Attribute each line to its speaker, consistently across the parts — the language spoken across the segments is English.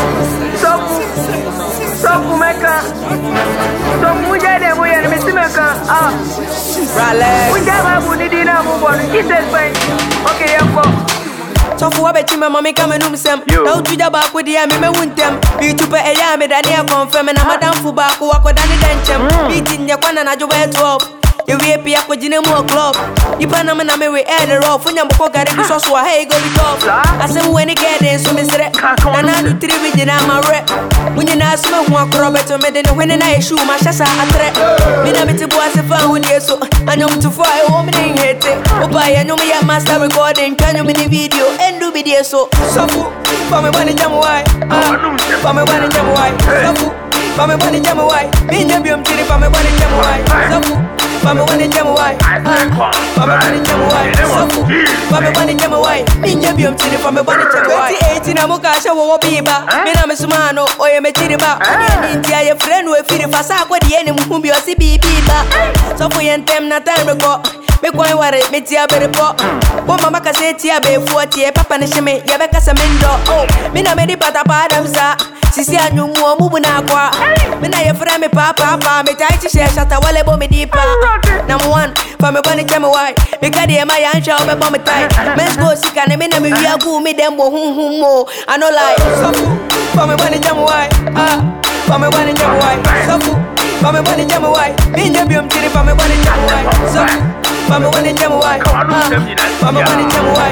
Speaker 1: So Mecca. So Mujade Moya and Mr. Mecca. Ah, Raleigh. We never would need dinner move on. He said, fine. Okay, so for what you mammy coming home some don't do the back with the army won't them be to pay a yam that they are confirming a madam for back walk with any denture beating your one and I do wear 12. You will be a more club. You Panama we air the rough when you're got it so hey go with off. I said when you get in so Mr. And I do 3 weeks in my rep. When you not smoke one crop to me, then when I shoot my shasa a threat. Me never to boss a fan with you so I know to fly home in hate it. Oh, by I know me a master recording, can you mini video and do video so for me money jam why for me money jam why for me money jam why me never be chili for me money jam why Mama wanna jam why? Mama wanna jam why? Mama wanna jam why? Ninja be umtini for me wanna jam why? 2018 amukasha wo biba. Me na mesumano oye me chiriba. Ninja your friend we feel fasa kwa di eni mumbi osi biba. So for yentem na time go. Me kwa ware me tia bere po. Bo mama ka se tia be fuati papa ne sheme ya be kasa mendo. Oh, me na me di pata pa damsa. Sisi anyu mu mubu na kwa. Me na your friend me papa me tai chi share shata wale bo me dipa. Number one, for me bunny jam why? Because the my young child be bomb tight. Men's go sick and me na me we are go me them mo mo. I know like for me bunny jam why? For me bunny jam why? For me bunny jam why? Me na be chiri for me bunny jam why? For me bunny jam why? For me bunny jam why?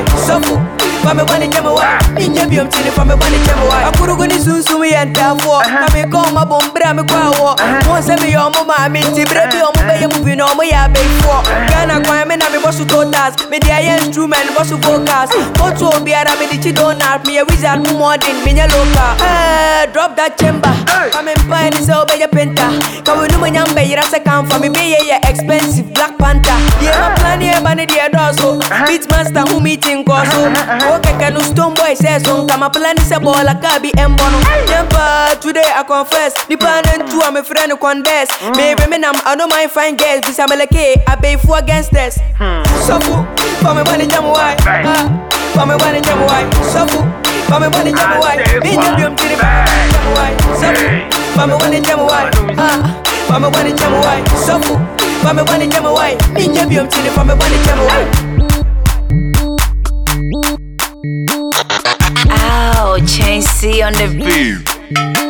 Speaker 1: For me bunny jam why? Me na be chiri for me bunny jam why? Akuru go ni sunsu me and tafo. Na me ko ma bombra me kwa wo. Mo se me yo mo ma me ti bre bi o mo be movie no mo ya be for. Ghana kwa me na me boss totas. Me the instrument boss vocals. But to be ara me the chidona me a wizard mo modern me nya local. Drop that chamber. Come in pine is obey your penta. Come we no mo nyamba yira se kan for me be ye expensive Black Panther. Yeah, my plan here bani the dozo. Beat master who meeting koso. Okay, can stone boy says so. Come plan is a ball like Kabi Mbono. Never today I confess. Dependent to I'm a friend who contest. Maybe me I don't mind fine girls. This I'm like I pay for against this. So for me money jam why? For me money jam why? So for me money jam why? Me no be chiri jam why? So for me money jam why? For me money jam why? So for me money jam why? Me no be chiri for me money jam why?
Speaker 2: Ow, Chain C on the beat.